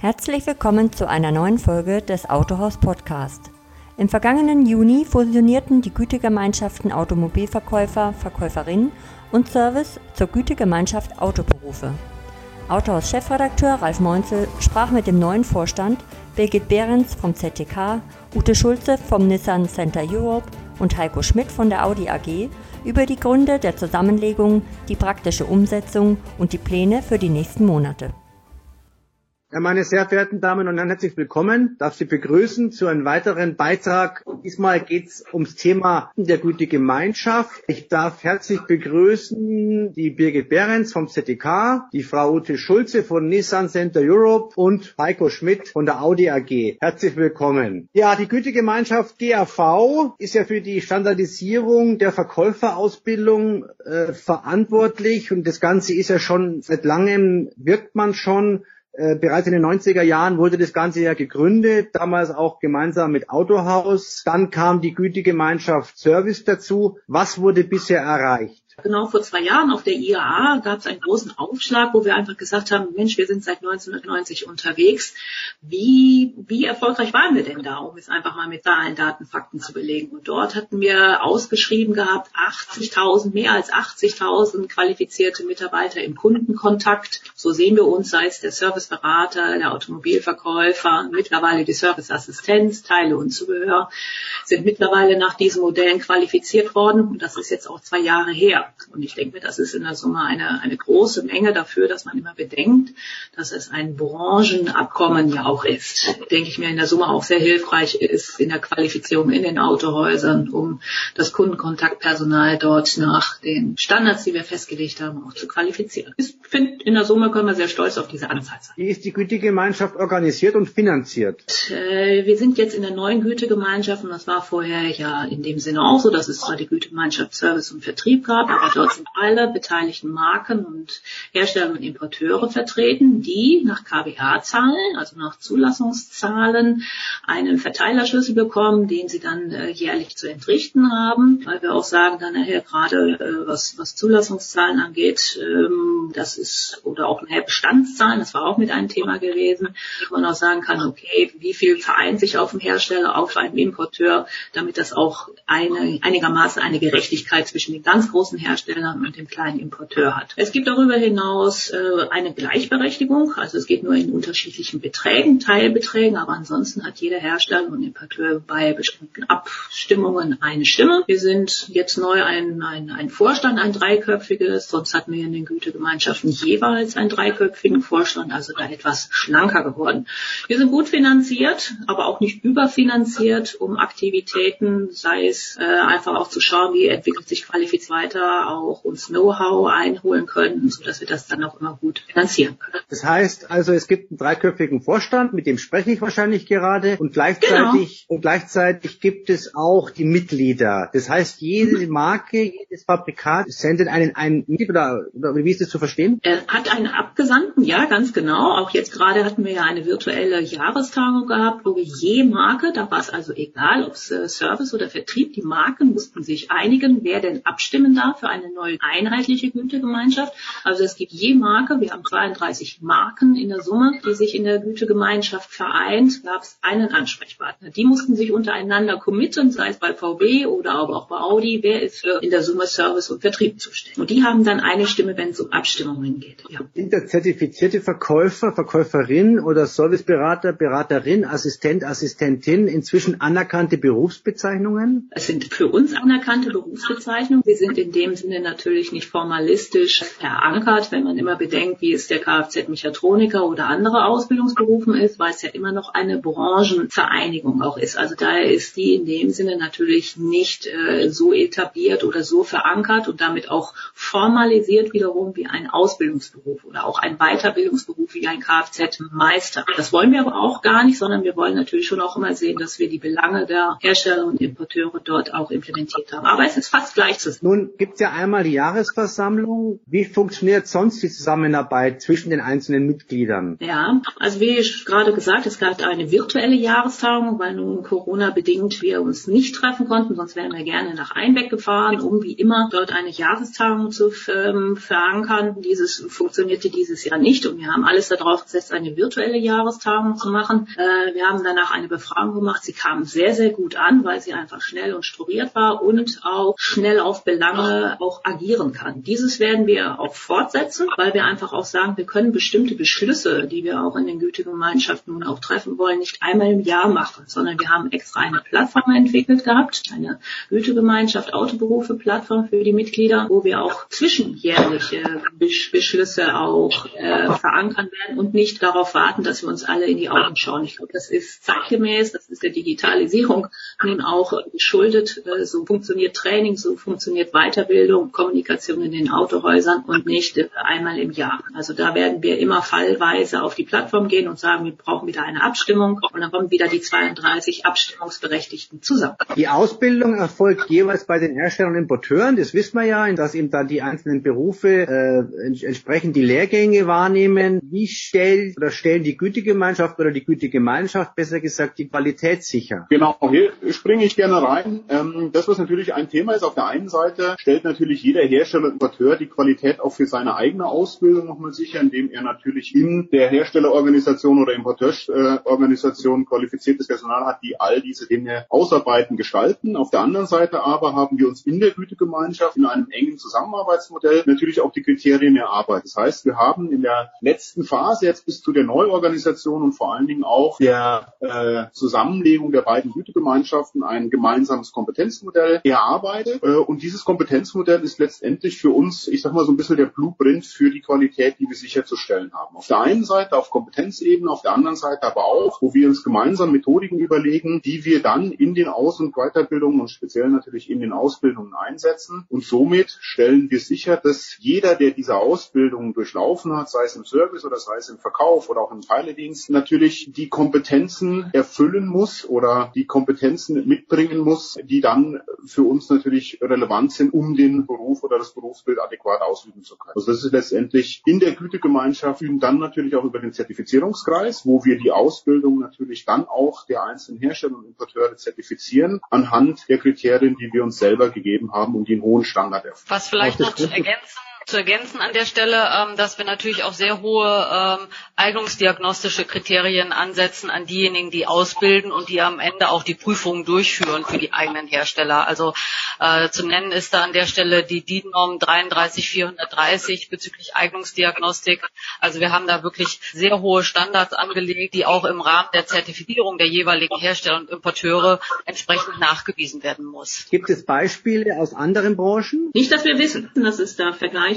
Herzlich willkommen zu einer neuen Folge des Autohaus Podcast. Im vergangenen Juni fusionierten die Gütegemeinschaften Automobilverkäufer, Verkäuferinnen und Service zur Gütegemeinschaft Autoberufe. Autohaus-Chefredakteur Ralf Meunzel sprach mit dem neuen Vorstand Birgit Behrens vom ZTK, Ute Schulze vom Nissan Center Europe und Heiko Schmidt von der Audi AG über die Gründe der Zusammenlegung, die praktische Umsetzung und die Pläne für die nächsten Monate. Ja, meine sehr verehrten Damen und Herren, herzlich willkommen. Darf Sie begrüßen zu einem weiteren Beitrag. Diesmal geht es ums Thema der Gütegemeinschaft. Ich darf herzlich begrüßen die Birgit Behrens vom ZTK, die Frau Ute Schulze von Nissan Center Europe und Heiko Schmidt von der Audi AG. Herzlich willkommen. Ja, die Gütegemeinschaft GAV ist ja für die Standardisierung der Verkäuferausbildung verantwortlich und das Ganze ist ja schon seit langem, wirkt man schon. Bereits in den 90er Jahren wurde das Ganze ja gegründet, damals auch gemeinsam mit Autohaus. Dann kam die Gütegemeinschaft Service dazu. Was wurde bisher erreicht? Genau vor 2 Jahren auf der IAA gab es einen großen Aufschlag, wo wir einfach gesagt haben, Mensch, wir sind seit 1990 unterwegs. Wie erfolgreich waren wir denn da, um es einfach mal mit Zahlen, Daten, Fakten zu belegen? Und dort hatten wir ausgeschrieben gehabt, mehr als 80.000 qualifizierte Mitarbeiter im Kundenkontakt. So sehen wir uns, sei es der Serviceberater, der Automobilverkäufer, mittlerweile die Serviceassistenz, Teile und Zubehör, sind mittlerweile nach diesen Modellen qualifiziert worden. Und das ist jetzt auch 2 Jahre her. Und ich denke mir, das ist in der Summe eine große Menge dafür, dass man immer bedenkt, dass es ein Branchenabkommen ja auch ist. Denke ich mir, in der Summe auch sehr hilfreich ist in der Qualifizierung in den Autohäusern, um das Kundenkontaktpersonal dort nach den Standards, die wir festgelegt haben, auch zu qualifizieren. Ich finde, in der Summe können wir sehr stolz auf diese Anzahl sein. Wie ist die Gütegemeinschaft organisiert und finanziert? Wir sind jetzt in der neuen Gütegemeinschaft und das war vorher ja in dem Sinne auch so, dass es zwar die Gütegemeinschaft Service und Vertrieb gab, aber dort sind alle beteiligten Marken und Hersteller und Importeure vertreten, die nach KBA-Zahlen, also nach Zulassungszahlen, einen Verteilerschlüssel bekommen, den sie dann jährlich zu entrichten haben, weil wir auch sagen dann nachher gerade, was Zulassungszahlen angeht, das ist, oder auch nachher Bestandszahlen, das war auch mit einem Thema gewesen, wo man auch sagen kann, okay, wie viel vereint sich auf dem Hersteller, auf einem Importeur, damit das auch einigermaßen eine Gerechtigkeit zwischen den ganz großen Herstellern und dem kleinen Importeur hat. Es gibt darüber hinaus eine Gleichberechtigung, also es geht nur in unterschiedlichen Beträgen, Teilbeträgen, aber ansonsten hat jeder Hersteller und Importeur bei bestimmten Abstimmungen eine Stimme. Wir sind jetzt neu ein Vorstand, ein dreiköpfiges, sonst hatten wir in den Gütegemeinschaften jeweils einen dreiköpfigen Vorstand, also da etwas schlanker geworden. Wir sind gut finanziert, aber auch nicht überfinanziert, um Aktivitäten, sei es einfach auch zu schauen, wie entwickelt sich Qualifizierung weiter, auch uns Know-how einholen können, sodass wir das dann auch immer gut finanzieren können. Das heißt also, es gibt einen dreiköpfigen Vorstand, mit dem spreche ich wahrscheinlich gerade, und gleichzeitig gibt es auch die Mitglieder. Das heißt, jede Marke, jedes Fabrikat sendet einen Mitglied, oder wie ist das zu verstehen? Er hat einen Abgesandten, ja, ganz genau. Auch jetzt gerade hatten wir ja eine virtuelle Jahrestagung gehabt, wo wir je Marke, da war es also egal, ob es Service oder Vertrieb, die Marken mussten sich einigen, wer denn abstimmen darf für eine neue einheitliche Gütegemeinschaft. Also es gibt je Marke, wir haben 32 Marken in der Summe, die sich in der Gütegemeinschaft vereint, gab es einen Ansprechpartner. Die mussten sich untereinander committen, sei es bei VW oder aber auch bei Audi, wer ist für in der Summe Service und Vertrieb zuständig. Und die haben dann eine Stimme, wenn es um Abstimmungen geht. Ja. Sind da zertifizierte Verkäufer, Verkäuferin oder Serviceberater, Beraterin, Assistent, Assistentin inzwischen anerkannte Berufsbezeichnungen? Es sind für uns anerkannte Berufsbezeichnungen. Sie sind in dem Sinne natürlich nicht formalistisch verankert, wenn man immer bedenkt, wie es der Kfz-Mechatroniker oder andere Ausbildungsberufen ist, weil es ja immer noch eine Branchenvereinigung auch ist. Also daher ist die in dem Sinne natürlich nicht so etabliert oder so verankert und damit auch formalisiert wiederum wie ein Ausbildungsberuf oder auch ein Weiterbildungsberuf wie ein Kfz-Meister. Das wollen wir aber auch gar nicht, sondern wir wollen natürlich schon auch immer sehen, dass wir die Belange der Hersteller und Importeure dort auch implementiert haben. Aber es ist fast gleich zu sehen. Nun gibt es ja einmal die Jahresversammlung. Wie funktioniert sonst die Zusammenarbeit zwischen den einzelnen Mitgliedern? Ja, also wie gerade gesagt, es gab eine virtuelle Jahrestagung, weil nun Corona-bedingt wir uns nicht treffen konnten, sonst wären wir gerne nach Einbeck gefahren, um wie immer dort eine Jahrestagung zu verankern. Dieses funktionierte dieses Jahr nicht und wir haben alles darauf gesetzt, eine virtuelle Jahrestagung zu machen. Wir haben danach eine Befragung gemacht. Sie kam sehr, sehr gut an, weil sie einfach schnell und strukturiert war und auch schnell auf Belange auch agieren kann. Dieses werden wir auch fortsetzen, weil wir einfach auch sagen, wir können bestimmte Beschlüsse, die wir auch in den Gütegemeinschaften nun auch treffen wollen, nicht einmal im Jahr machen, sondern wir haben extra eine Plattform entwickelt gehabt, eine Gütegemeinschaft Autoberufe-Plattform für die Mitglieder, wo wir auch zwischenjährliche Beschlüsse auch verankern werden und nicht darauf warten, dass wir uns alle in die Augen schauen. Ich glaube, das ist zeitgemäß, das ist der Digitalisierung nun auch geschuldet. So funktioniert Training, so funktioniert Weiterbildung, Kommunikation in den Autohäusern und nicht einmal im Jahr. Also da werden wir immer fallweise auf die Plattform gehen und sagen, wir brauchen wieder eine Abstimmung und dann kommen wieder die 32 Abstimmungsberechtigten zusammen. Die Ausbildung erfolgt jeweils bei den Herstellern und Importeuren. Das wissen wir ja, dass eben da die einzelnen Berufe entsprechend die Lehrgänge wahrnehmen. Wie stellen die Gütegemeinschaft oder die Gütegemeinschaft, besser gesagt, die Qualität sicher? Genau, hier springe ich gerne rein. Das, was natürlich ein Thema ist, auf der einen Seite stellt natürlich jeder Hersteller und Importeur die Qualität auch für seine eigene Ausbildung nochmal sicher, indem er natürlich in der Herstellerorganisation oder Importeurorganisation qualifiziertes Personal hat, die all diese Dinge ausarbeiten, gestalten. Auf der anderen Seite aber haben wir uns in der Gütegemeinschaft in einem engen Zusammenarbeitsmodell natürlich auch die Kriterien erarbeitet. Das heißt, wir haben in der letzten Phase jetzt bis zu der Neuorganisation und vor allen Dingen auch der Zusammenlegung der beiden Gütegemeinschaften ein gemeinsames Kompetenzmodell erarbeitet. Und dieses Kompetenzmodell ist letztendlich für uns, ich sag mal so ein bisschen der Blueprint für die Qualität, die wir sicherzustellen haben. Auf der einen Seite auf Kompetenzebene, auf der anderen Seite aber auch, wo wir uns gemeinsam Methodiken überlegen, die wir dann in den Aus- und Weiterbildungen und speziell natürlich in den Ausbildungen einsetzen. Und somit stellen wir sicher, dass jeder, der diese Ausbildung durchlaufen hat, sei es im Service oder sei es im Verkauf oder auch im Teiledienst, natürlich die Kompetenzen erfüllen muss oder die Kompetenzen mitbringen muss, die dann für uns natürlich relevant sind, um den Beruf oder das Berufsbild adäquat ausüben zu können. Also das ist letztendlich in der Gütegemeinschaft und dann natürlich auch über den Zertifizierungskreis, wo wir die Ausbildung natürlich dann auch der einzelnen Hersteller und Importeure zertifizieren anhand der Kriterien, die wir uns selber gegeben haben und die einen hohen Standard erfüllen. Was vielleicht noch zu ergänzen an der Stelle, dass wir natürlich auch sehr hohe eignungsdiagnostische Kriterien ansetzen an diejenigen, die ausbilden und die am Ende auch die Prüfungen durchführen für die eigenen Hersteller. Also zu nennen ist da an der Stelle die DIN-Norm 33430 bezüglich Eignungsdiagnostik. Also wir haben da wirklich sehr hohe Standards angelegt, die auch im Rahmen der Zertifizierung der jeweiligen Hersteller und Importeure entsprechend nachgewiesen werden muss. Gibt es Beispiele aus anderen Branchen? Nicht, dass wir wissen, dass es da vergleichbare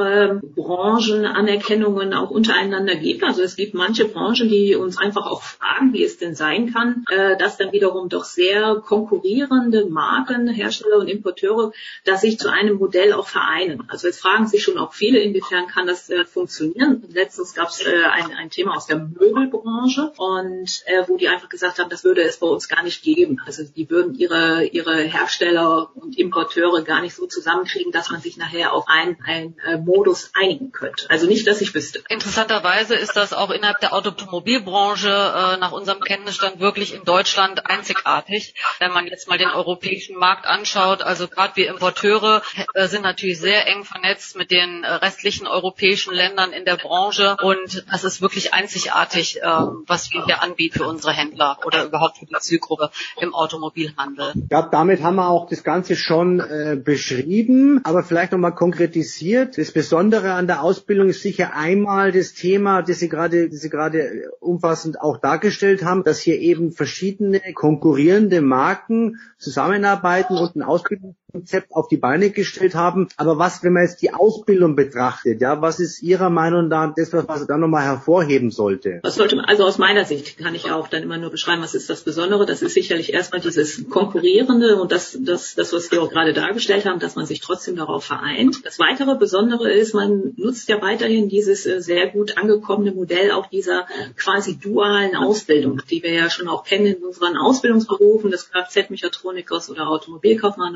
Branchenanerkennungen auch untereinander gibt. Also es gibt manche Branchen, die uns einfach auch fragen, wie es denn sein kann, dass dann wiederum doch sehr konkurrierende Marken, Hersteller und Importeure, dass sich zu einem Modell auch vereinen. Also es fragen sich schon auch viele, inwiefern kann das funktionieren. Letztens gab es ein Thema aus der Möbelbranche und wo die einfach gesagt haben, das würde es bei uns gar nicht geben. Also die würden ihre Hersteller und Importeure gar nicht so zusammenkriegen, dass man sich nachher auf einen Modus einigen könnte. Also nicht, dass ich wüsste. Interessanterweise ist das auch innerhalb der Automobilbranche nach unserem Kenntnisstand wirklich in Deutschland einzigartig. Wenn man jetzt mal den europäischen Markt anschaut, also gerade wir Importeure sind natürlich sehr eng vernetzt mit den restlichen europäischen Ländern in der Branche und das ist wirklich einzigartig, was wir hier anbieten für unsere Händler oder überhaupt für die Zielgruppe im Automobilhandel. Ich glaube, damit haben wir auch das Ganze schon beschrieben, aber vielleicht nochmal konkretisiert. Das Besondere an der Ausbildung ist sicher einmal das Thema, das Sie gerade umfassend auch dargestellt haben, dass hier eben verschiedene konkurrierende Marken zusammenarbeiten und ein Ausbildungskonzept auf die Beine gestellt haben. Aber was, wenn man jetzt die Ausbildung betrachtet, ja, was ist Ihrer Meinung nach das, was er dann nochmal hervorheben sollte? Also aus meiner Sicht kann ich auch dann immer nur beschreiben, was ist das Besondere. Das ist sicherlich erstmal dieses Konkurrierende und das, was wir auch gerade dargestellt haben, dass man sich trotzdem darauf vereint. Das weitere Besondere ist, man nutzt ja weiterhin dieses sehr gut angekommene Modell auch dieser quasi dualen Ausbildung, die wir ja schon auch kennen in unseren Ausbildungsberufen des Kfz-Mechatronikers oder Automobilkaufmann oder ever.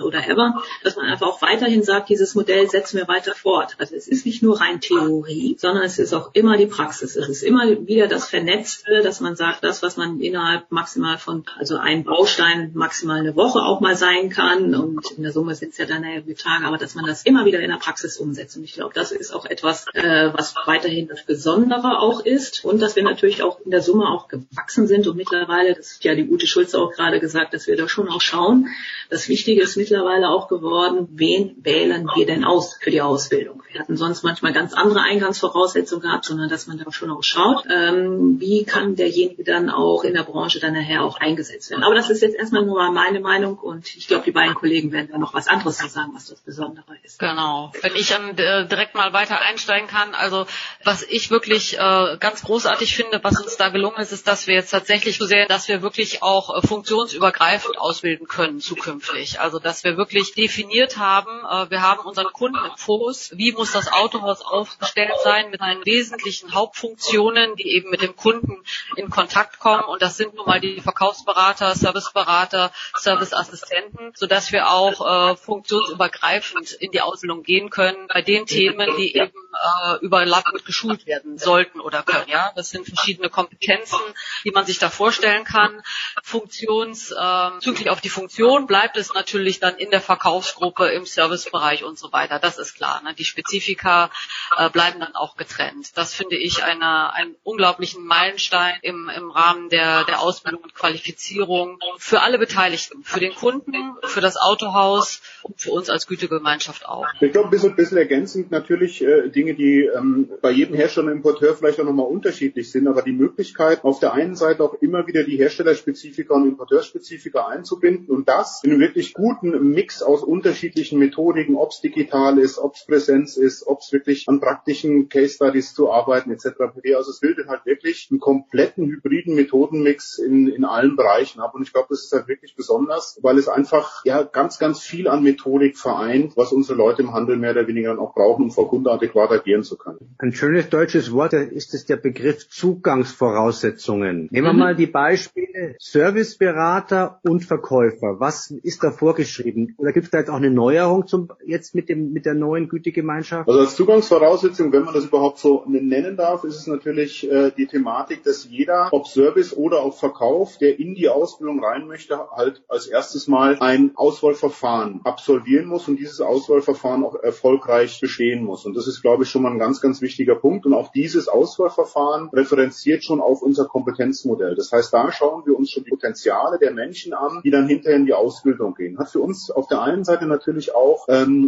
immer, dass man einfach auch weiterhin sagt, dieses Modell setzen wir weiter fort. Also es ist nicht nur rein Theorie, sondern es ist auch immer die Praxis. Es ist immer wieder das Vernetzte, dass man sagt, das, was man innerhalb maximal von, also ein Baustein maximal eine Woche auch mal sein kann und in der Summe sind es ja dann die Tage, aber dass man das immer wieder in der Praxis umsetzt. Und ich glaube, das ist auch etwas, was weiterhin das Besondere auch ist und dass wir natürlich auch in der Summe auch gewachsen sind und mittlerweile, das hat ja die Ute Schulze auch gerade gesagt, dass wir da schon auch schauen. Das Wichtige ist mittlerweile auch geworden, wen wählen wir denn aus für die Ausbildung? Wir hatten sonst manchmal ganz andere Eingangsvoraussetzungen gehabt, sondern dass man da schon auch schaut, wie kann derjenige dann auch in der Branche dann nachher auch eingesetzt werden. Aber das ist jetzt erstmal nur mal meine Meinung und ich glaube, die beiden Kollegen werden da noch was anderes zu sagen, was das Besondere ist. Genau. Wenn ich direkt mal weiter einsteigen kann, also was ich wirklich ganz großartig finde, was uns da gelungen ist, ist, dass wir jetzt tatsächlich so sehen, dass wir wirklich auch funktionsübergreifend ausbilden können zukünftig. Also dass wir wirklich definiert haben, wir haben unseren Kunden im Fokus, wie muss das Autohaus aufgestellt sein mit seinen wesentlichen Hauptfunktionen, die eben mit dem Kunden in Kontakt kommen und das sind nun mal die Verkaufsberater, Serviceberater, Serviceassistenten, sodass wir auch funktionsübergreifend in die Ausbildung gehen können bei den Themen, die eben überlappend geschult werden sollten oder können. Ja, das sind verschiedene Kompetenzen, die man sich da vorstellen kann. Zügig auf die Funktion bleibt es natürlich dann in der Verkaufsgruppe, im Servicebereich und so weiter. Das ist klar. Ne? Die Spezifika bleiben dann auch getrennt. Das finde ich einen unglaublichen Meilenstein im Rahmen der Ausbildung und Qualifizierung für alle Beteiligten, für den Kunden, für das Autohaus und für uns als Gütegemeinschaft auch. Ich glaube, ein bisschen ergänzend natürlich Dinge, die bei jedem Hersteller und Importeur vielleicht auch nochmal unterschiedlich sind, aber die Möglichkeit, auf der einen Seite auch immer wieder die Herstellerspezifika und Importeurspezifika einzubinden und das in einem wirklich guten Mix aus unterschiedlichen Methodiken, ob es digital ist, ob es Präsenz ist, ob es wirklich an praktischen Case Studies zu arbeiten etc. Also es bildet halt wirklich einen kompletten hybriden Methodenmix in allen Bereichen ab und ich glaube, das ist halt wirklich besonders, weil es einfach ja ganz, ganz viel an Methodik vereint, was unsere Leute im Handel mehr oder weniger dann auch brauchen, um vor Kunden adäquat agieren zu können. Ein schönes deutsches Wort ist es der Begriff Zugangsvoraussetzungen. Nehmen wir mal die Beispiele Serviceberater und Verkäufer. Was ist da vorgeschrieben? Oder gibt es da jetzt auch eine Neuerung jetzt mit der neuen Gütegemeinschaft? Also als Zugangsvoraussetzung, wenn man das überhaupt so nennen darf, ist es natürlich die Thematik, dass jeder, ob Service oder ob Verkauf, der in die Ausbildung rein möchte, halt als erstes mal ein Auswahlverfahren absolvieren muss und dieses Auswahlverfahren auch erfolgreich bestehen muss. Und das ist, glaube ich, schon mal ein ganz, ganz wichtiger Punkt. Und auch dieses Auswahlverfahren referenziert schon auf unser Kompetenzmodell. Das heißt, da schauen wir uns schon die Potenziale der Menschen an, die dann hinterher in die Ausbildung gehen. Hat für uns auf der einen Seite natürlich auch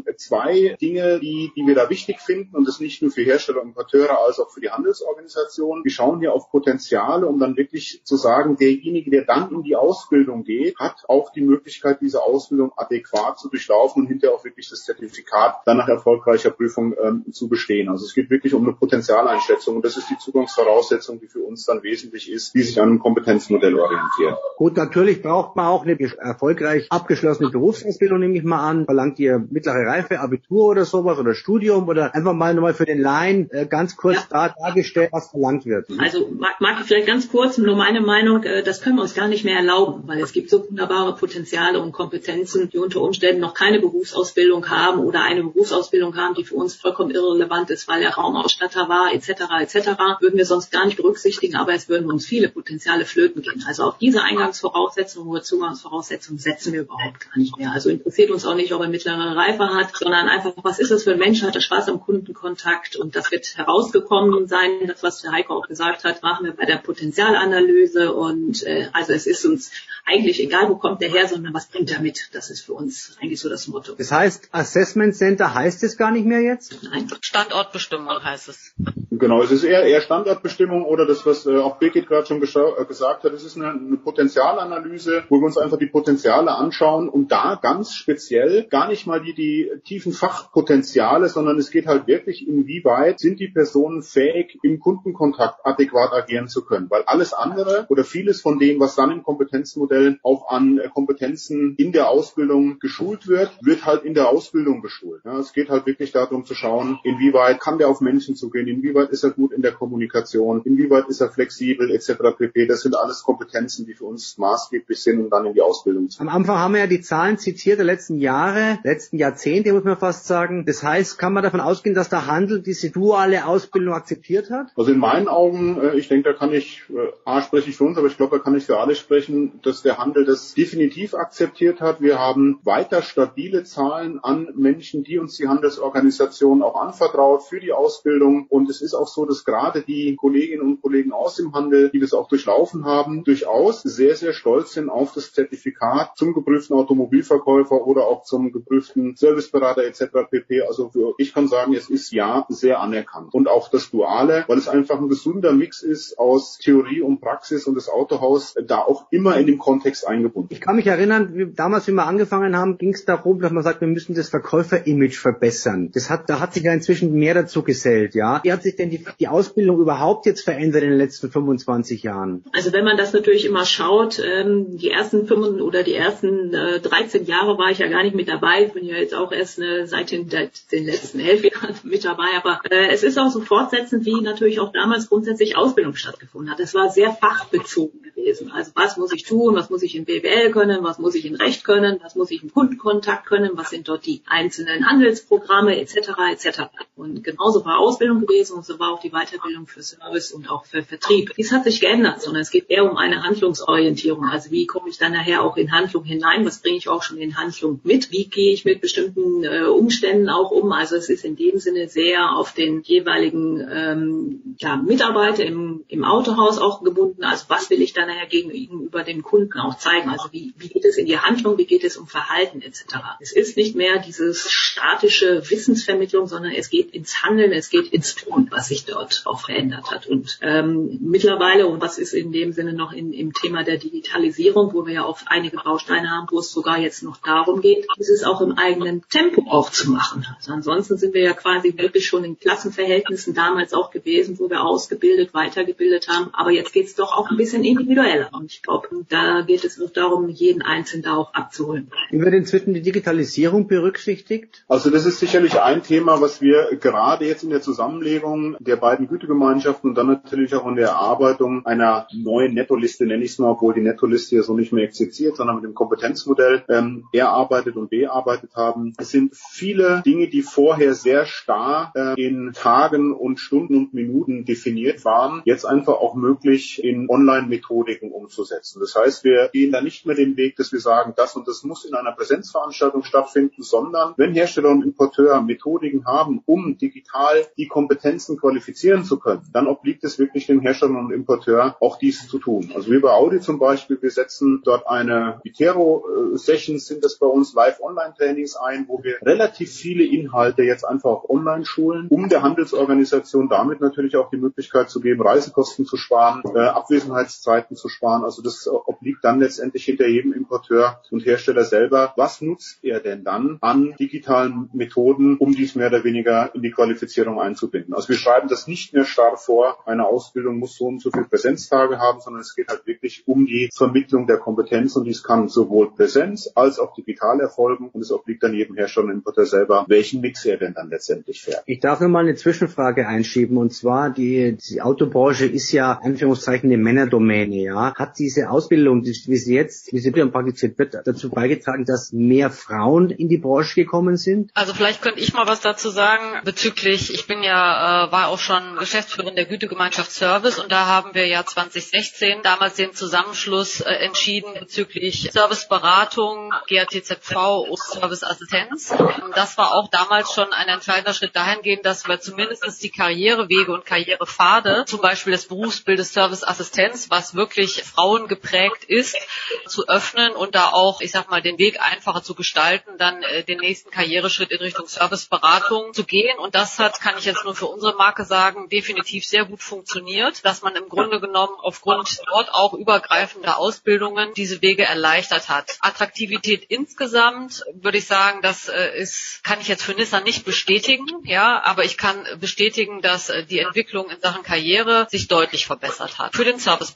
zwei Dinge, die wir da wichtig finden und das nicht nur für Hersteller und Importeure, als auch für die Handelsorganisationen. Wir schauen hier auf Potenziale, um dann wirklich zu sagen, derjenige, der dann in die Ausbildung geht, hat auch die Möglichkeit, diese Ausbildung adäquat zu durchlaufen und hinterher auch wirklich das Zertifikat dann nach erfolgreicher Prüfung zu bestehen. Also es geht wirklich um eine Potenzialeinschätzung und das ist die Zugangsvoraussetzung, die für uns dann wesentlich ist, die sich an einem Kompetenzmodell orientiert. Gut, natürlich braucht man auch eine erfolgreich abgeschlossene Berufsausbildung, nehme ich mal an. Verlangt ihr mittlere Reife, Abitur oder sowas oder Studium oder einfach mal nochmal für den Laien ganz kurz dargestellt, was verlangt wird? Also mag ich vielleicht ganz kurz, nur meine Meinung, das können wir uns gar nicht mehr erlauben, weil es gibt so wunderbare Potenziale und Kompetenzen, die unter Umständen noch keine Berufsausbildung haben oder eine Berufsausbildung haben, die für uns vollkommen irrelevant ist, weil er Raumausstatter war, etc., würden wir sonst gar nicht berücksichtigen, aber es würden uns viele Potenziale flöten gehen. Also auf diese Eingangsvoraussetzungen oder Zugangsvoraussetzungen setzen wir überhaupt gar nicht mehr. Also interessiert uns auch nicht, ob er mittlere Reife hat, sondern einfach, was ist das für ein Mensch, hat er Spaß am Kundenkontakt und das wird herausgekommen sein, das, was der Heiko auch gesagt hat, machen wir bei der Potenzialanalyse und also es ist uns eigentlich egal, wo kommt der her, sondern was bringt er mit. Das ist für uns eigentlich so das Motto. Das heißt, Assessment Center heißt es gar nicht mehr jetzt? Nein. Standortbestimmung heißt es. Genau, es ist eher Standortbestimmung oder das, was auch Birgit gerade schon gesagt hat, es ist eine Potenzialanalyse, wo wir uns einfach die Potenziale anschauen und da ganz speziell gar nicht mal die tiefen Fachpotenziale, sondern es geht halt wirklich, inwieweit sind die Personen fähig, im Kundenkontakt adäquat agieren zu können. Weil alles andere oder vieles von dem, was dann im Kompetenzmodell auch an Kompetenzen in der Ausbildung geschult wird halt in der Ausbildung geschult. Ja, es geht halt wirklich darum zu schauen, inwieweit inwieweit kann der auf Menschen zugehen, inwieweit ist er gut in der Kommunikation, inwieweit ist er flexibel etc. pp. Das sind alles Kompetenzen, die für uns maßgeblich sind, um dann in die Ausbildung zu gehen. Am Anfang haben wir ja die Zahlen zitiert der letzten Jahre, letzten Jahrzehnte, muss man fast sagen. Das heißt, kann man davon ausgehen, dass der Handel diese duale Ausbildung akzeptiert hat? Also in meinen Augen, ich denke, da kann ich, spreche ich für uns, aber ich glaube, da kann ich für alle sprechen, dass der Handel das definitiv akzeptiert hat. Wir haben weiter stabile Zahlen an Menschen, die uns die Handelsorganisation auch anvertraut für die Ausbildung. Und es ist auch so, dass gerade die Kolleginnen und Kollegen aus dem Handel, die das auch durchlaufen haben, durchaus sehr, sehr stolz sind auf das Zertifikat zum geprüften Automobilverkäufer oder auch zum geprüften Serviceberater etc. pp. Also ich kann sagen, es ist ja sehr anerkannt. Und auch das Duale, weil es einfach ein gesunder Mix ist aus Theorie und Praxis und das Autohaus da auch immer in dem Kontext eingebunden. Ich kann mich erinnern, damals, wie wir angefangen haben, ging es darum, dass man sagt, wir müssen das Verkäufer-Image verbessern. Da hat sich ja inzwischen mehr dazu gesellt, ja. Wie hat sich denn die Ausbildung überhaupt jetzt verändert in den letzten 25 Jahren? Also wenn man das natürlich immer schaut, die ersten 13 Jahre war ich ja gar nicht mit dabei. Ich bin ja jetzt auch erst seit den letzten 11 Jahren mit dabei. Aber es ist auch so fortsetzend, wie natürlich auch damals grundsätzlich Ausbildung stattgefunden hat. Es war sehr fachbezogen gewesen. Also was muss ich tun, was muss ich in BWL können, was muss ich in Recht können, was muss ich im Kundenkontakt können, was sind dort die einzelnen Handelsprogramme etc. etc. Und genauso war Ausbildung gewesen und so war auch die Weiterbildung für Service und auch für Vertrieb. Dies hat sich geändert, sondern es geht eher um eine Handlungsorientierung. Also wie komme ich dann nachher auch in Handlung hinein, was bringe ich auch schon in Handlung mit, wie gehe ich mit bestimmten Umständen auch um. Also es ist in dem Sinne sehr auf den jeweiligen Mitarbeiter im Autohaus auch gebunden. Also was will ich dann nachher gegenüber dem Kunden auch zeigen? Also wie geht es in die Handlung, wie geht es um Verhalten etc. Es ist nicht mehr dieses statische Wissensvermittlung, sondern es geht ins Handeln, es geht ins Tun, was sich dort auch verändert hat. Und mittlerweile, und was ist in dem Sinne noch im Thema der Digitalisierung, wo wir ja auch einige Bausteine haben, wo es sogar jetzt noch darum geht, ist es auch im eigenen Tempo auch zu machen. Also ansonsten sind wir ja quasi wirklich schon in Klassenverhältnissen damals auch gewesen, wo wir ausgebildet, weitergebildet haben. Aber jetzt geht es doch auch ein bisschen individueller. Und ich glaube, da geht es noch darum, jeden Einzelnen da auch abzuholen. Wie wird inzwischen die Digitalisierung berücksichtigt? Also das ist sicherlich ein Thema, was wir gerade jetzt in der Zusammenlegung der beiden Gütegemeinschaften und dann natürlich auch in der Erarbeitung einer neuen Nettoliste, nenne ich es mal, obwohl die Nettoliste ja so nicht mehr existiert, sondern mit dem Kompetenzmodell erarbeitet und bearbeitet haben. Es sind viele Dinge, die vorher sehr starr in Tagen und Stunden und Minuten definiert waren, jetzt einfach auch möglich in Online-Methodiken umzusetzen. Das heißt, wir gehen da nicht mehr den Weg, dass wir sagen, das und das muss in einer Präsenzveranstaltung stattfinden, sondern wenn Hersteller und Importeur Methodiken haben, um digital die Kompetenzen qualifizieren zu können, dann obliegt es wirklich den Herstellern und Importeur, auch dies zu tun. Also wie bei Audi zum Beispiel, wir setzen dort eine Vitero-Sessions, sind das bei uns Live-Online-Trainings ein, wo wir relativ viele Inhalte jetzt einfach online schulen, um der Handelsorganisation damit natürlich auch die Möglichkeit zu geben, Reisekosten zu sparen, Abwesenheitszeiten zu sparen. Also das obliegt dann letztendlich hinter jedem Importeur und Hersteller selber. Was nutzt er denn dann an digitalen Methoden, um dies mehr oder weniger in die Qualifizierung einzubinden? Also wir schreiben das nicht mehr starr vor, eine Ausbildung muss so und so viele Präsenztage haben, sondern es geht halt wirklich um die Vermittlung der Kompetenz und dies kann sowohl Präsenz als auch digital erfolgen und es obliegt dann jedem Hersteller und Importeur selber, welchen Mix er denn dann letztendlich fährt. Ich darf noch mal eine Zwischenfrage einschieben und zwar die Autobranche ist ja Anführungszeichen eine Männerdomäne, ja. Hat diese Ausbildung, wie sie praktiziert wird, dazu beigetragen, dass mehr Frauen in die Branche gekommen sind? Also vielleicht könnte ich mal was dazu sagen bezüglich, ich bin ja, war auch schon Geschäftsführerin der Gütegemeinschaft Service und da haben wir ja 2016 damals den Zusammenschluss entschieden bezüglich Serviceberatung, GATZV und Serviceassistenz. Das war auch damals schon ein entscheidender Schritt dahingehend, dass wir zumindest die Karrierewege und Karrierepfade, zum Beispiel des Berufsbildes Serviceassistenz, was wirklich frauengeprägt ist, zu öffnen und da auch, ich sag mal, den Weg einfacher zu gestalten, dann den nächsten Karriereschritt in Richtung Serviceberatung zu gehen. Und das hat, kann ich jetzt nur für unsere Marke sagen, definitiv sehr gut funktioniert, dass man im Grunde genommen aufgrund dort auch übergreifender Ausbildungen diese Wege erleichtert hat. Attraktivität insgesamt, würde ich sagen, das kann ich jetzt für Nissan nicht bestätigen, ja, aber ich kann bestätigen, dass die Entwicklung in Sachen Karriere sich deutlich verbessert hat. Für den Servicebereich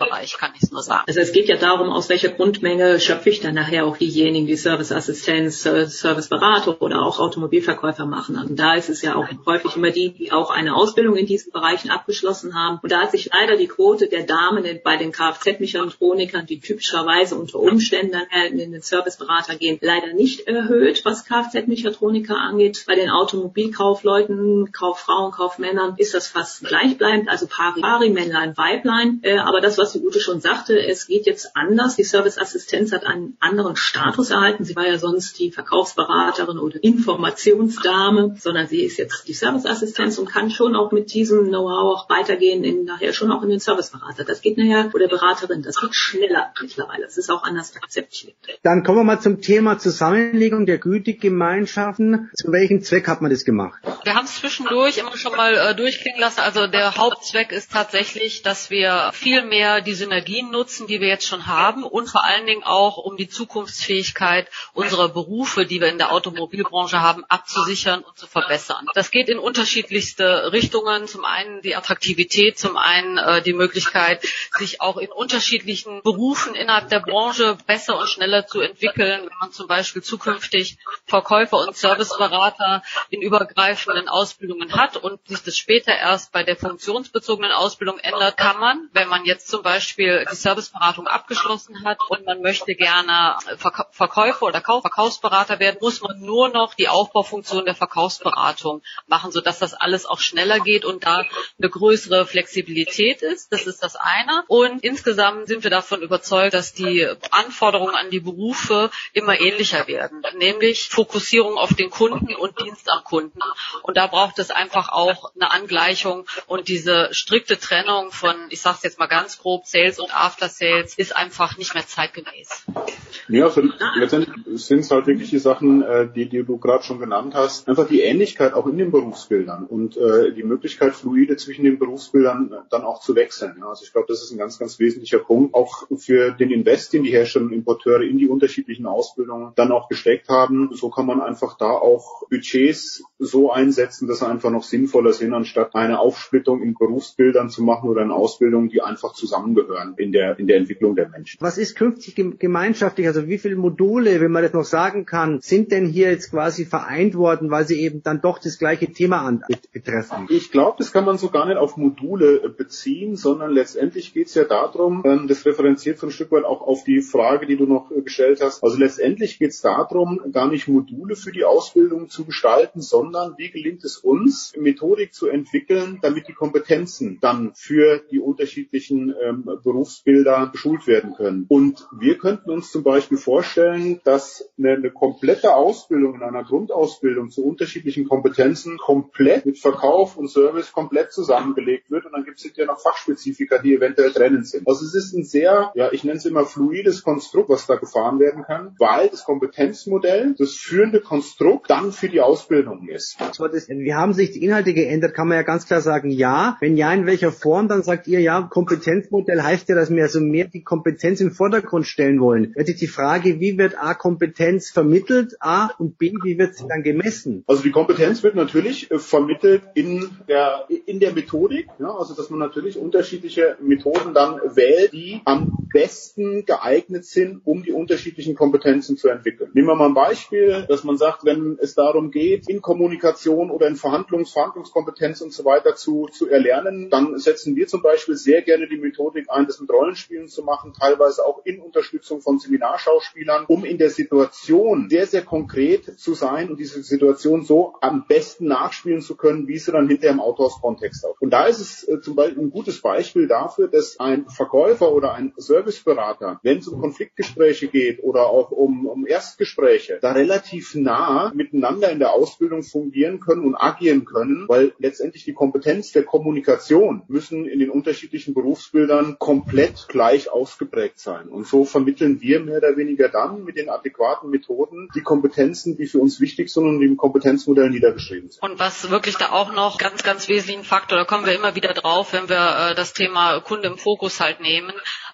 kann ich es nur sagen. Also es geht ja darum, aus welcher Grundmenge schöpfe ich dann nachher auch diejenigen, die Serviceassistenz, Serviceberater oder auch Automobilverkäufer machen. Und da ist es ja auch häufig immer die auch eine Ausbildung in diesen Bereichen abgeschlossen haben. Und da hat sich leider die Quote der Damen bei den Kfz-Mechatronikern, die typischerweise unter Umständen in den Serviceberater gehen, leider nicht erhöht, was Kfz-Mechatroniker angeht. Bei den Automobilkaufleuten, Kauffrauen, Kaufmännern ist das fast gleichbleibend, also pari, Männlein, Weiblein. Aber das, was die Ute schon sagte, es geht jetzt anders. Die Serviceassistenz hat einen anderen Status erhalten. Sie war ja sonst die Verkaufsberaterin oder Informationsdame, sondern sie ist jetzt die Serviceassistenz und kann schon auch mit diesem Know-how auch weitergehen, nachher schon auch in den Serviceberater. Das geht nachher, oder Beraterin, das geht schneller mittlerweile. Das ist auch anders akzeptiert. Dann kommen wir mal zum Thema Zusammenlegung der Gütegemeinschaften. Zu welchem Zweck hat man das gemacht? Wir haben es zwischendurch immer schon mal durchklingen lassen. Also der Hauptzweck ist tatsächlich, dass wir viel mehr die Synergien nutzen, die wir jetzt schon haben und vor allen Dingen auch, um die Zukunftsfähigkeit unserer Berufe, die wir in der Automobilbranche haben, abzusichern und zu verbessern. Das geht in unterschiedlichste Richtungen. Zum einen die Attraktivität, zum einen die Möglichkeit, sich auch in unterschiedlichen Berufen innerhalb der Branche besser und schneller zu entwickeln. Wenn man zum Beispiel zukünftig Verkäufer und Serviceberater in übergreifenden Ausbildungen hat und sich das später erst bei der funktionsbezogenen Ausbildung ändert, kann man, wenn man jetzt zum Beispiel die Serviceberatung abgeschlossen hat und man möchte gerne Verkäufer oder Verkaufsberater werden, muss man nur noch die Aufbaufunktion der Verkaufsberatung machen, sodass das alles auch schneller geht und da eine größere Flexibilität ist. Das ist das eine. Und insgesamt sind wir davon überzeugt, dass die Anforderungen an die Berufe immer ähnlicher werden, nämlich Fokussierung auf den Kunden und Dienst am Kunden. Und da braucht es einfach auch eine Angleichung und diese strikte Trennung von, ich sage es jetzt mal ganz grob, Sales und After Sales ist einfach nicht mehr zeitgemäß. Ja, also letztendlich sind es halt wirklich die Sachen, die du gerade schon genannt hast, einfach die Ähnlichkeit auch in den Berufsbildern und die Möglichkeit, fluide zwischen den Berufsbildern dann auch zu wechseln. Ja, also ich glaube, das ist ein ganz, ganz wesentlicher Punkt, auch für den Invest, den die Hersteller und Importeure in die unterschiedlichen Ausbildungen dann auch gesteckt haben. So kann man einfach da auch Budgets so einsetzen, dass sie einfach noch sinnvoller sind, anstatt eine Aufsplittung in Berufsbildern zu machen oder in Ausbildungen, die einfach zusammengehören in der Entwicklung der Menschen. Was ist künftig gemeinschaftlich? Also wie viele Module, wenn man das noch sagen kann, sind denn hier jetzt quasi vereint worden, weil sie eben dann doch das gleiche Thema betreffen? Ich glaube, das kann man so gar nicht auf Module beziehen, sondern letztendlich geht es ja darum, das referenziert so ein Stück weit auch auf die Frage, die du noch gestellt hast. Also letztendlich geht es darum, gar nicht Module für die Ausbildung zu gestalten, sondern wie gelingt es uns, Methodik zu entwickeln, damit die Kompetenzen dann für die unterschiedlichen Berufsbilder geschult werden können. Und wir könnten uns zum Beispiel vorstellen, dass eine komplette Ausbildung in einer Grundausbildung zu unterschiedlichen Kompetenzen komplett mit Verkauf und Service komplett zusammengelegt wird und dann gibt es ja noch Fachspezifika, die eventuell trennend sind. Also es ist ein sehr, ich nenne es immer fluides Konstrukt, was da gefahren werden kann, weil das Kompetenzmodell das führende Konstrukt dann für die Ausbildung ist. Wie haben sich die Inhalte geändert? Kann man ja ganz klar sagen, ja. Wenn ja, in welcher Form? Dann sagt ihr, ja, Kompetenzmodell heißt ja, dass wir also mehr die Kompetenz im Vordergrund stellen wollen. Jetzt ist die Frage, wie wird A, Kompetenz vermittelt, A, und B, wie wird sie dann gemessen? Also die Kompetenz wird natürlich vermittelt in der Methodik, also dass man natürlich unterschiedliche Methoden dann wählt, die am besten geeignet sind, um die unterschiedlichen Kompetenzen zu entwickeln. Nehmen wir mal ein Beispiel, dass man sagt, wenn es darum geht, in Kommunikation oder in Verhandlungskompetenz und so weiter zu erlernen, dann setzen wir zum Beispiel sehr gerne die Methodik ein, das mit Rollenspielen zu machen, teilweise auch in Unterstützung von Seminarschauspielern, um in der Situation sehr, sehr konkret zu sein und diese Situation so am besten nachspielen zu können, wie sie dann hinterher im Autohaus-Kontext auch. Und da ist es zum Beispiel ein gutes Beispiel dafür, dass ein Verkäufer oder ein Serviceberater, wenn es um Konfliktgespräche geht oder auch um Erstgespräche, da relativ nah miteinander in der Ausbildung fungieren können und agieren können, weil letztendlich die Kompetenz der Kommunikation müssen in den unterschiedlichen Berufsbildern komplett gleich ausgeprägt sein. Und so vermitteln wir mehr oder weniger dann mit den adäquaten Methoden die Kompetenzen, die für uns wichtig sind und im Kompetenzmodell niedergeschrieben sind. Und was wirklich da auch noch ganz, ganz wesentlichen Faktor, da kommen wir immer wieder drauf, wenn wir das Thema Kunde im Fokus halt nehmen,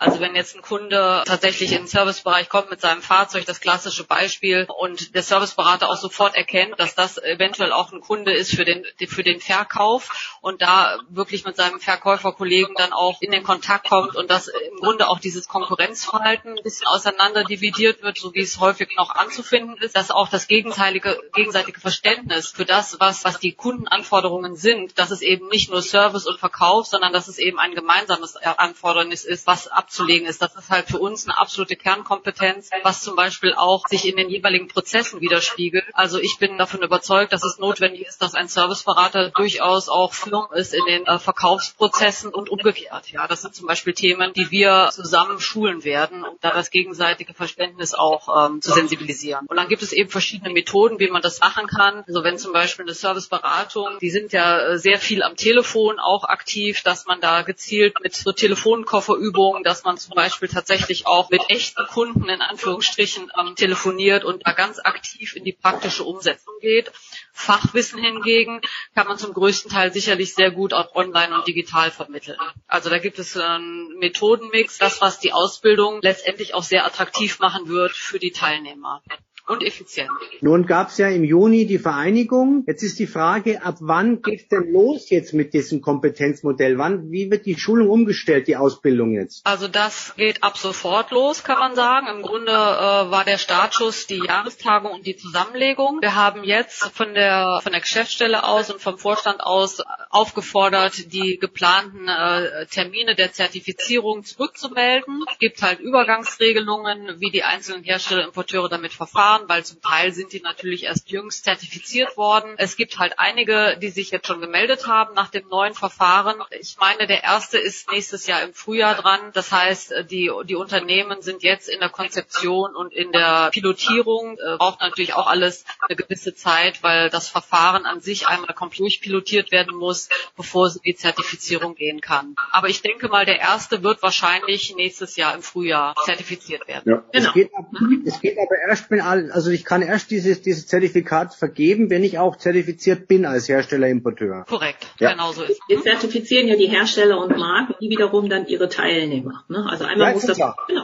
Also wenn jetzt ein Kunde tatsächlich in den Servicebereich kommt mit seinem Fahrzeug, das klassische Beispiel, und der Serviceberater auch sofort erkennt, dass das eventuell auch ein Kunde ist für den Verkauf und da wirklich mit seinem Verkäuferkollegen dann auch in den Kontakt kommt und dass im Grunde auch dieses Konkurrenzverhalten ein bisschen auseinander dividiert wird, so wie es häufig noch anzufinden ist, dass auch das gegenseitige Verständnis für das, was die Kundenanforderungen sind, dass es eben nicht nur Service und Verkauf, sondern dass es eben ein gemeinsames Anfordernis ist, was abzulegen ist. Das ist halt für uns eine absolute Kernkompetenz, was zum Beispiel auch sich in den jeweiligen Prozessen widerspiegelt. Also ich bin davon überzeugt, dass es notwendig ist, dass ein Serviceberater durchaus auch firm ist in den Verkaufsprozessen und umgekehrt. Ja, das sind zum Beispiel Themen, die wir zusammen schulen werden, um da das gegenseitige Verständnis auch zu sensibilisieren. Und dann gibt es eben verschiedene Methoden, wie man das machen kann. Also wenn zum Beispiel eine Serviceberatung, die sind ja sehr viel am Telefon auch aktiv, dass man da gezielt mit so Telefonkofferübungen, dass man zum Beispiel tatsächlich auch mit echten Kunden in Anführungsstrichen telefoniert und da ganz aktiv in die praktische Umsetzung geht. Fachwissen hingegen kann man zum größten Teil sicherlich sehr gut auch online und digital vermitteln. Also da gibt es einen Methodenmix, das was die Ausbildung letztendlich auch sehr attraktiv machen wird für die Teilnehmer. Und effizient. Nun gab es ja im Juni die Vereinigung. Jetzt ist die Frage, ab wann geht's denn los jetzt mit diesem Kompetenzmodell? Wie wird die Schulung umgestellt, die Ausbildung jetzt? Also das geht ab sofort los, kann man sagen. Im Grunde war der Startschuss die Jahrestagung und die Zusammenlegung. Wir haben jetzt von der Geschäftsstelle aus und vom Vorstand aus aufgefordert, die geplanten Termine der Zertifizierung zurückzumelden. Es gibt halt Übergangsregelungen, wie die einzelnen Hersteller, Importeure damit verfahren, weil zum Teil sind die natürlich erst jüngst zertifiziert worden. Es gibt halt einige, die sich jetzt schon gemeldet haben nach dem neuen Verfahren. Ich meine, der erste ist nächstes Jahr im Frühjahr dran. Das heißt, die Unternehmen sind jetzt in der Konzeption und in der Pilotierung. Braucht natürlich auch alles eine gewisse Zeit, weil das Verfahren an sich einmal komplett durchpilotiert werden muss, bevor es in die Zertifizierung gehen kann. Aber ich denke mal, der erste wird wahrscheinlich nächstes Jahr im Frühjahr zertifiziert werden. Ja. Genau. Es geht aber erst, also ich kann erst dieses Zertifikat vergeben, wenn ich auch zertifiziert bin als Hersteller-Importeur. Korrekt, ja. Genau so ist. Wir zertifizieren ja die Hersteller und Marken, die wiederum dann ihre Teilnehmer. Ne? Also einmal muss das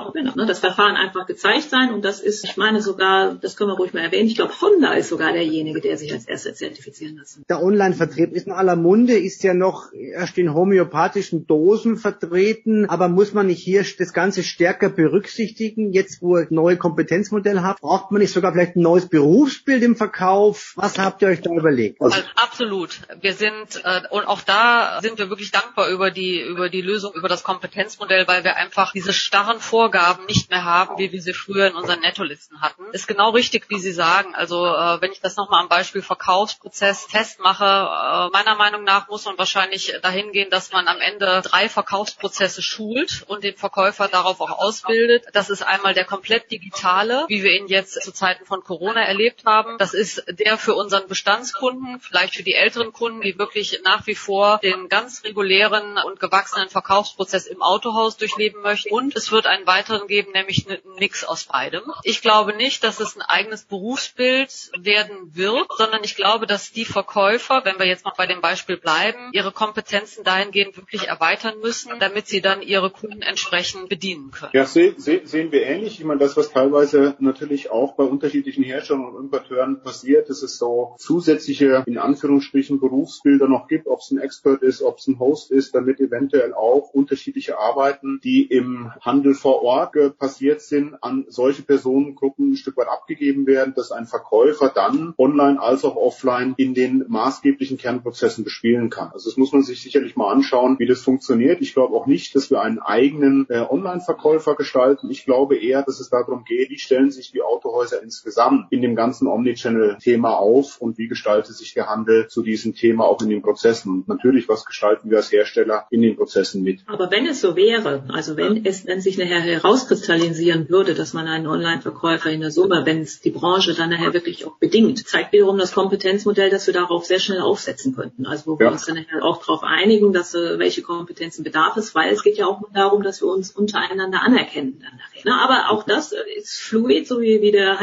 das Verfahren einfach gezeigt sein und das ist, ich meine sogar, das können wir ruhig mal erwähnen, ich glaube Honda ist sogar derjenige, der sich als erster zertifizieren lässt. Der Online-Vertrieb ist in aller Munde, ist ja noch erst in homöopathischen Dosen vertreten, aber muss man nicht hier das Ganze stärker berücksichtigen, jetzt wo ihr neue Kompetenzmodell habt? Braucht man nicht sogar vielleicht ein neues Berufsbild im Verkauf? Was habt ihr euch da überlegt? Also absolut. Wir sind, und auch da sind wir wirklich dankbar über die Lösung, über das Kompetenzmodell, weil wir einfach diese starren Vorgaben nicht mehr haben, wie wir sie früher in unseren Nettolisten hatten. Ist genau richtig, wie Sie sagen. Also wenn ich das nochmal am Beispiel Verkaufsprozess festmache, meiner Meinung nach muss man wahrscheinlich dahin gehen, dass man am Ende 3 Verkaufsprozesse schult und den Verkäufer darauf auch ausbildet. Das ist einmal der komplett digitale, wie wir ihn jetzt zu Zeiten von Corona erlebt haben. Das ist der für unseren Bestandskunden, vielleicht für die älteren Kunden, die wirklich nach wie vor den ganz regulären und gewachsenen Verkaufsprozess im Autohaus durchleben möchten. Und es wird einen weiteren geben, nämlich einen Mix aus beidem. Ich glaube nicht, dass es ein eigenes Berufsbild werden wird, sondern ich glaube, dass die Verkäufer, wenn wir jetzt noch bei dem Beispiel bleiben, ihre Kompetenzen dahingehend wirklich erweitern müssen, damit sie dann ihre Kunden entsprechend bedienen können. Ja, sehen wir ähnlich. Ich meine, das, was teilweise natürlich auch bei unterschiedlichen Herstellern und Importeuren passiert, dass es so zusätzliche, in Anführungsstrichen, Berufsbilder noch gibt, ob es ein Expert ist, ob es ein Host ist, damit eventuell auch unterschiedliche Arbeiten, die im Handel vor Ort passiert sind, an solche Personengruppen ein Stück weit abgegeben werden, dass ein Verkäufer dann online als auch offline in den maßgeblichen Kernprozessen bespielen kann. Also das muss man sich sicherlich mal anschauen, wie das funktioniert. Ich glaube auch nicht, dass wir einen eigenen Online-Verkäufer gestalten. Ich glaube eher, dass es darum geht, wie stellen sich die Autohäuser insgesamt in dem ganzen Omnichannel-Thema auf und wie gestaltet sich der Handel zu diesem Thema auch in den Prozessen. Und natürlich, was gestalten wir als Hersteller in den Prozessen mit. Aber wenn es so wäre, also wenn sich nachher herauskristallisieren würde, dass man einen Online-Verkäufer in der Summe, wenn es die Branche dann nachher wirklich auch bedingt, zeigt wiederum das Kompetenzmodell, dass wir darauf sehr schnell aufsetzen könnten. Also wo wir uns dann nachher auch darauf einigen, dass welche Kompetenzen bedarf es, weil es geht ja auch darum, dass wir uns untereinander anerkennen dann nachher. Aber auch das ist fluid, so wie der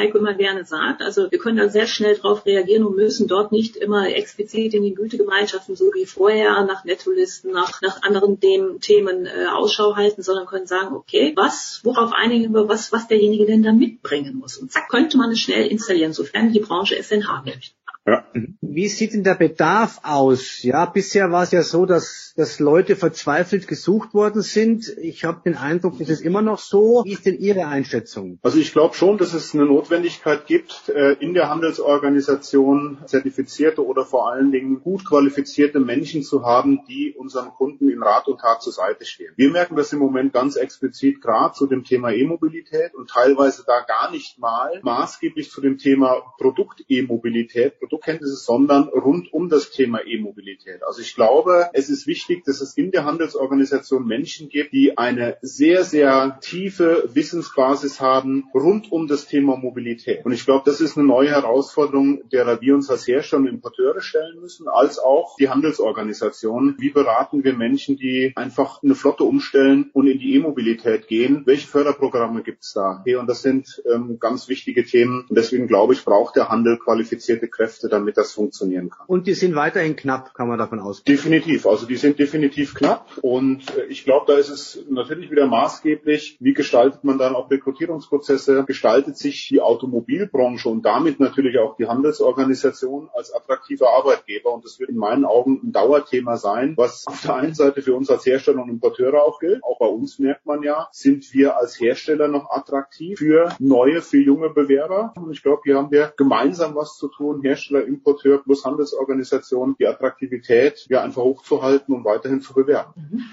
Heiko immer gerne sagt. Also wir können da sehr schnell drauf reagieren und müssen dort nicht immer explizit in den Gütegemeinschaften so wie vorher nach Nettolisten, nach anderen Themen Ausschau halten, sondern können sagen, okay, worauf einigen wir, was derjenige denn da mitbringen muss. Und zack, könnte man es schnell installieren, sofern die Branche es denn haben möchte. Ja. Wie sieht denn der Bedarf aus? Ja, bisher war es ja so, dass Leute verzweifelt gesucht worden sind. Ich habe den Eindruck, das ist immer noch so. Wie ist denn Ihre Einschätzung? Also ich glaube schon, dass es eine Notwendigkeit gibt, in der Handelsorganisation zertifizierte oder vor allen Dingen gut qualifizierte Menschen zu haben, die unseren Kunden in Rat und Tat zur Seite stehen. Wir merken das im Moment ganz explizit gerade zu dem Thema E-Mobilität und teilweise da gar nicht mal maßgeblich zu dem Thema Produkt-E-Mobilität, Produktkenntnisse, sondern rund um das Thema E-Mobilität. Also ich glaube, es ist wichtig, dass es in der Handelsorganisation Menschen gibt, die eine sehr, sehr tiefe Wissensbasis haben rund um das Thema Mobilität. Und ich glaube, das ist eine neue Herausforderung, derer wir uns als Hersteller und Importeure stellen müssen, als auch die Handelsorganisation. Wie beraten wir Menschen, die einfach eine Flotte umstellen und in die E-Mobilität gehen? Welche Förderprogramme gibt es da? Und das sind ganz wichtige Themen. Und deswegen glaube ich, braucht der Handel qualifizierte Kräfte, damit das funktionieren kann. Und die sind weiterhin knapp, kann man davon ausgehen? Definitiv. Also die sind definitiv knapp. Und ich glaube, da ist es natürlich wieder maßgeblich, wie gestaltet man dann auch Rekrutierungsprozesse, gestaltet sich die Automobilbranche und damit natürlich auch die Handelsorganisation als attraktiver Arbeitgeber. Und das wird in meinen Augen ein Dauerthema sein, was auf der einen Seite für uns als Hersteller und Importeure auch gilt. Auch bei uns merkt man ja, sind wir als Hersteller noch attraktiv für junge Bewerber. Und ich glaube, hier haben wir gemeinsam was zu tun, Hersteller, Importeur plus Handelsorganisation, die Attraktivität einfach hochzuhalten und weiterhin zu bewerben.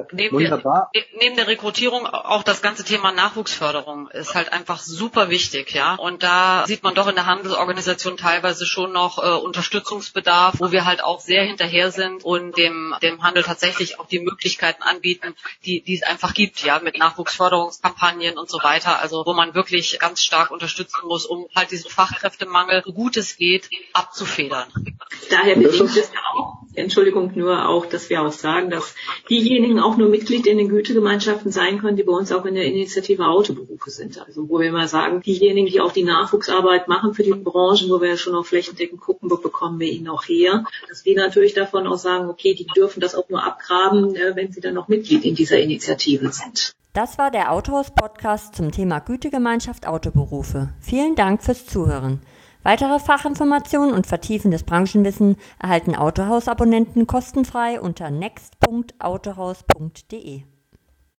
Neben der Rekrutierung auch das ganze Thema Nachwuchsförderung ist halt einfach super wichtig, ja. Und da sieht man doch in der Handelsorganisation teilweise schon noch Unterstützungsbedarf, wo wir halt auch sehr hinterher sind und dem Handel tatsächlich auch die Möglichkeiten anbieten, die es einfach gibt, ja, mit Nachwuchsförderungskampagnen und so weiter. Also wo man wirklich ganz stark unterstützen muss, um halt diesen Fachkräftemangel, so gut es geht, abzufedern. Daher bedingt es auch, Entschuldigung, nur auch, dass wir auch sagen, dass diejenigen auch nur Mitglied in den Gütegemeinschaften sein können, die bei uns auch in der Initiative Autoberufe sind. Also wo wir mal sagen, diejenigen, die auch die Nachwuchsarbeit machen für die Branchen, wo wir ja schon auf flächendeckend gucken, wo bekommen wir ihn auch her, dass die natürlich davon auch sagen, okay, die dürfen das auch nur abgraben, wenn sie dann noch Mitglied in dieser Initiative sind. Das war der Autohaus-Podcast zum Thema Gütegemeinschaft Autoberufe. Vielen Dank fürs Zuhören. Weitere Fachinformationen und vertiefendes Branchenwissen erhalten Autohaus-Abonnenten kostenfrei unter next.autohaus.de.